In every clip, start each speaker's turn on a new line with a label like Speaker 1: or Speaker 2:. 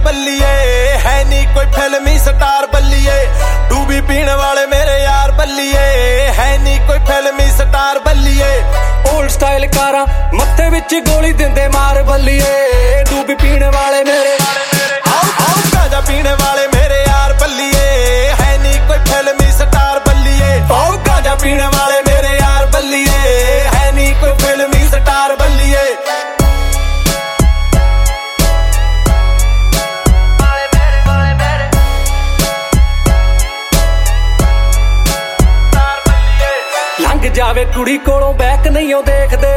Speaker 1: बल्लिए है नी कोई फिल्मी स्टार बल्लिए डूबी पीने वाले मेरे यार बल्लिए है नी कोई फिल्मी स्टार बल्लिए
Speaker 2: ओल्ड स्टाइल कारा मत्थे विच गोली दिंदे मार बल्लिए डूबी पीने वाले मेरे
Speaker 1: आओ गांजा पीने वाले मेरे यार बल्लिए है नी कोई फिल्मी स्टार बल्लिए आओ गांजा पीने वाले मेरे यार बल्लिए है नी कोई फिल्मी स्टार बल्लिए
Speaker 2: लंघ जावे कुड़ी कोलों बैक नहीं हो देखदे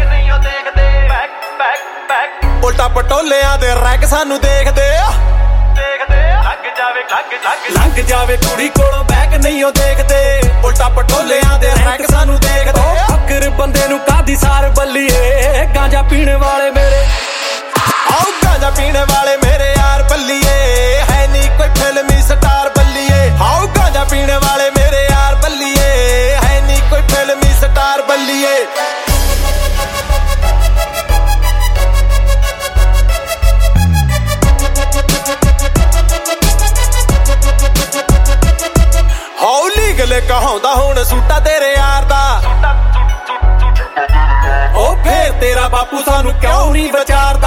Speaker 1: उल्टा पटोलियां दे रैक सानू देखदे
Speaker 2: लंघ जावे कुड़ी कोलों बैक नहीं हो देखदे
Speaker 1: उल्टा पटोलियां दे रैक सानू देखदे
Speaker 2: फकर बंदे नू कादी सार बल्लिए गांजा पीने वाले मेरे
Speaker 1: आओ गांजा पीने वाले मेरे यार बल्लिए है नी कोई फिल्मी स्टार बल्लिए आओ गांजा पीने वाले मेरे यार बल्लिए है नी कोई फिल्मी स्टार बल्लिए हौली गले कहाउंदा हुण सूटा तेरे यार दा ओ फिर तेरा बापू सानू क्यों नहीं विचारदा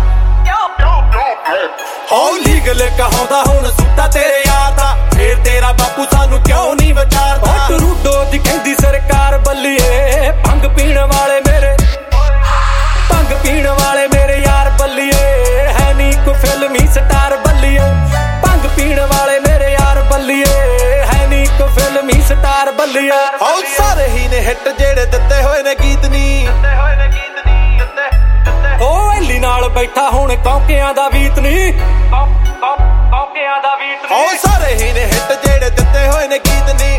Speaker 1: हौली गले कहाउंदा हुण सूटा तेरे यार दा फिर तेरा बापू सानू क्यों नहीं विचारदा
Speaker 2: टरूडो दी कहंदी सरकार बल्लिए भंग पीण वाले मेरे भंग पीण वाले मेरे यार बल्लिए है नी कोई फिल्मी स्टार बल्लिए भंग पीण वाले मेरे यार बल्लिए है नी कोई फिल्मी स्टार बल्लिए
Speaker 1: औ सारे ही ने हिट जेड़े दिते होए ने गीत नी
Speaker 2: ओ हली नाल बैठा हुण कौकियां दा बीत नी कौकियां दा बीत नी
Speaker 1: औ सारे ही ने हिट जेड़े दिते होए ने गीत नी